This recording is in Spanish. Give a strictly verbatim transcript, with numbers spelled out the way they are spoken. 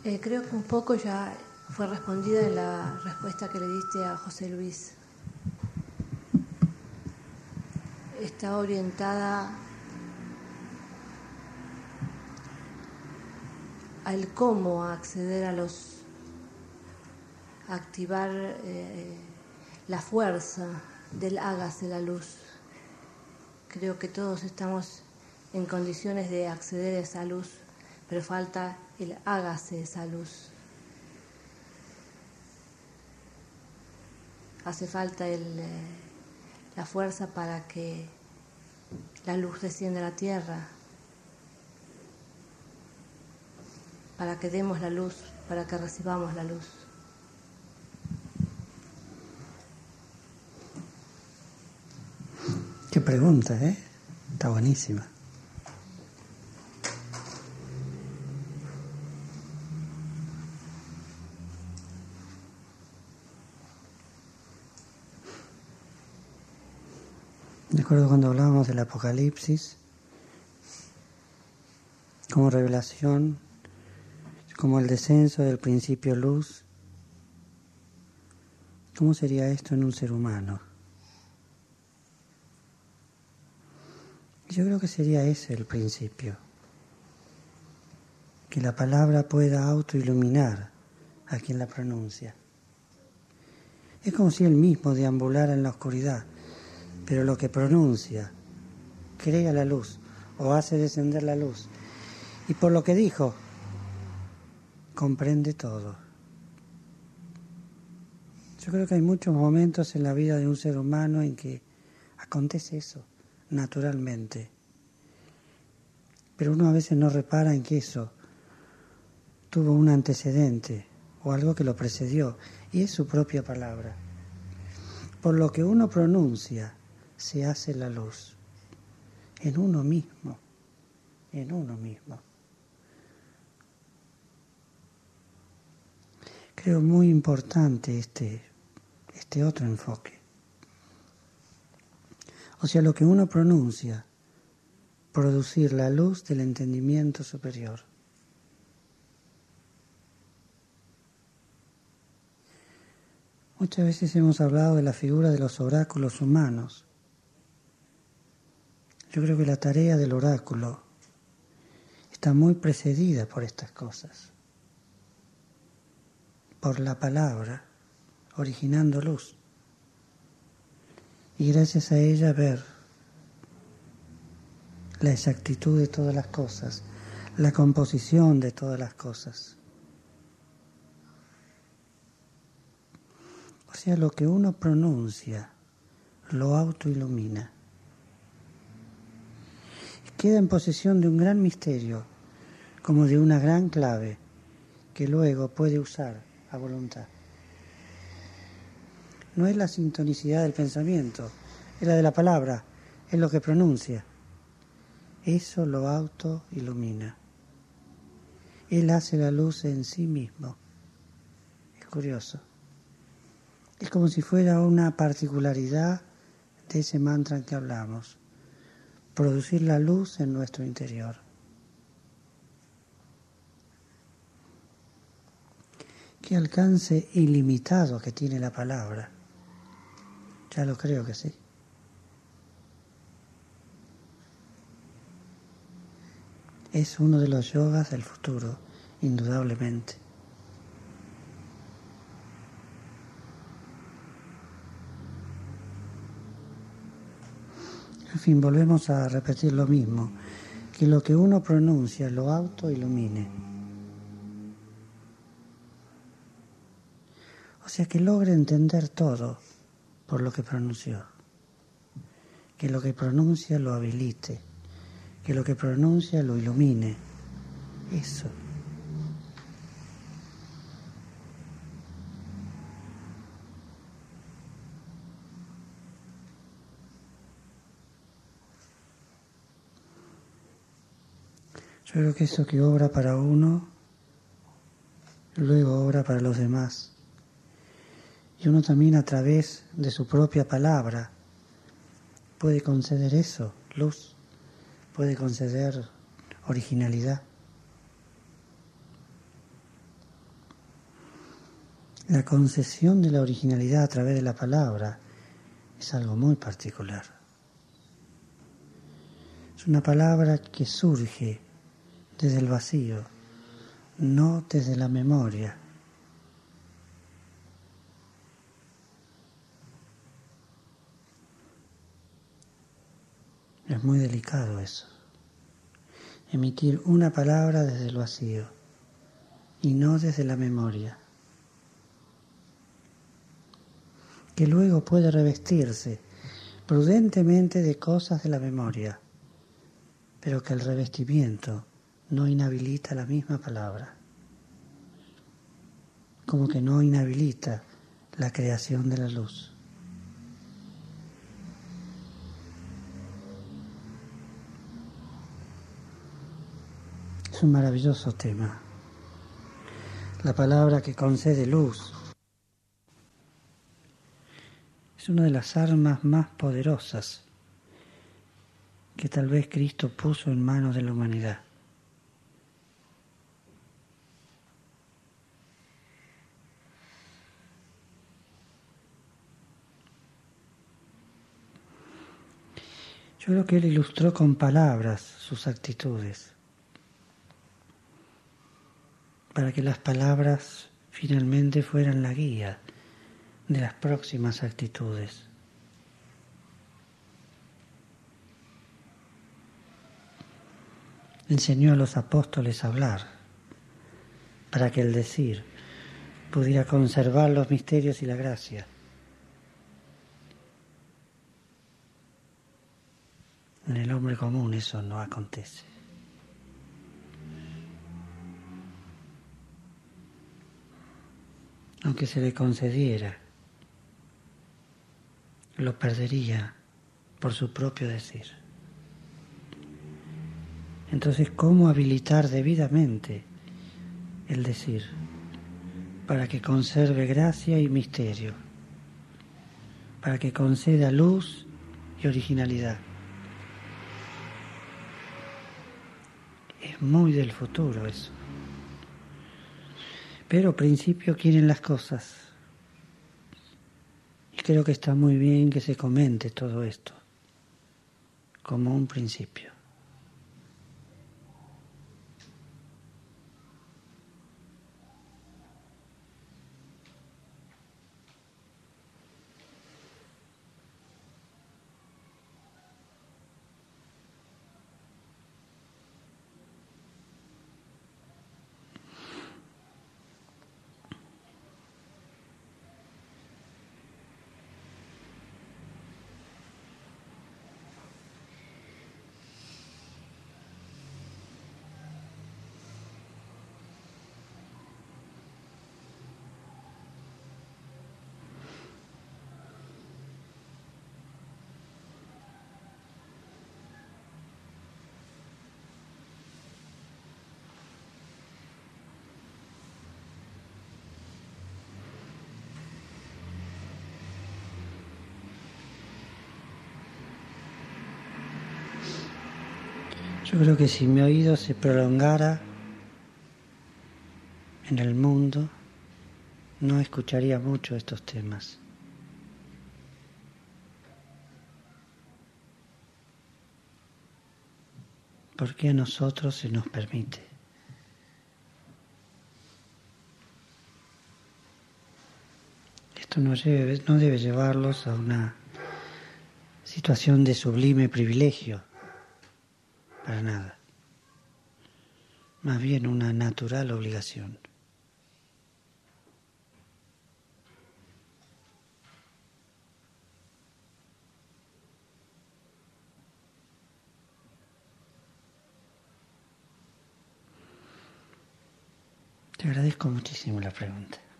Eh, creo que un poco ya fue respondida en la respuesta que le diste a José Luis. Está orientada al cómo acceder a los, a activar eh, la fuerza del hágase la luz. Creo que todos estamos en condiciones de acceder a esa luz, pero falta el hágase esa luz. Hace falta el, eh, la fuerza para que la luz descienda a la tierra, para que demos la luz, para que recibamos la luz. Qué pregunta, ¿eh? Está buenísima. De acuerdo cuando hablábamos del Apocalipsis, como revelación, como el descenso del principio luz, ¿cómo sería esto en un ser humano? Yo creo que sería ese el principio, que la palabra pueda autoiluminar a quien la pronuncia. Es como si él mismo deambulara en la oscuridad, pero lo que pronuncia crea la luz o hace descender la luz. Y por lo que dijo, comprende todo. Yo creo que hay muchos momentos en la vida de un ser humano en que acontece eso, naturalmente. Pero uno a veces no repara en que eso tuvo un antecedente o algo que lo precedió, y es su propia palabra. Por lo que uno pronuncia, se hace la luz. En uno mismo, en uno mismo. Creo muy importante este, este otro enfoque. O sea, lo que uno pronuncia, producir la luz del entendimiento superior. Muchas veces hemos hablado de la figura de los oráculos humanos. Yo creo que la tarea del oráculo está muy precedida por estas cosas, por la palabra, originando luz. Y gracias a ella ver la exactitud de todas las cosas, la composición de todas las cosas. O sea, lo que uno pronuncia lo autoilumina. Queda en posesión de un gran misterio, como de una gran clave, que luego puede usar a voluntad. No es la sintonicidad del pensamiento, es la de la palabra, es lo que pronuncia. Eso lo autoilumina. Él hace la luz en sí mismo. Es curioso. Es como si fuera una particularidad de ese mantra en que hablamos. Producir la luz en nuestro interior. Qué alcance ilimitado que tiene la palabra. Ya lo creo que sí. Es uno de los yogas del futuro, indudablemente. En fin, volvemos a repetir lo mismo, que lo que uno pronuncia lo autoilumine. O sea, que logre entender todo por lo que pronunció. Que lo que pronuncia lo habilite, que lo que pronuncia lo ilumine. Eso. Yo creo que eso que obra para uno, luego obra para los demás. Y uno también a través de su propia palabra puede conceder eso, luz, puede conceder originalidad. La concesión de la originalidad a través de la palabra es algo muy particular. Es una palabra que surge desde el vacío, no desde la memoria. Es muy delicado eso. Emitir una palabra desde el vacío y no desde la memoria, que luego puede revestirse prudentemente de cosas de la memoria, pero que el revestimiento no inhabilita la misma palabra, como que no inhabilita la creación de la luz. Es un maravilloso tema. La palabra que concede luz es una de las armas más poderosas que tal vez Cristo puso en manos de la humanidad. Yo creo que Él ilustró con palabras sus actitudes, para que las palabras finalmente fueran la guía de las próximas actitudes. Enseñó a los apóstoles a hablar, para que el decir pudiera conservar los misterios y la gracia. En el hombre común eso no acontece. Aunque se le concediera, lo perdería por su propio decir. Entonces, ¿cómo habilitar debidamente el decir para que conserve gracia y misterio, para que conceda luz y originalidad? Es muy del futuro eso. Pero principio quieren las cosas. Y creo que está muy bien que se comente todo esto como un principio. Yo creo que si mi oído se prolongara en el mundo, no escucharía mucho estos temas. Porque a nosotros se nos permite. Esto no debe, no debe llevarlos a una situación de sublime privilegio, para nada. Más bien una natural obligación. Te agradezco muchísimo la pregunta.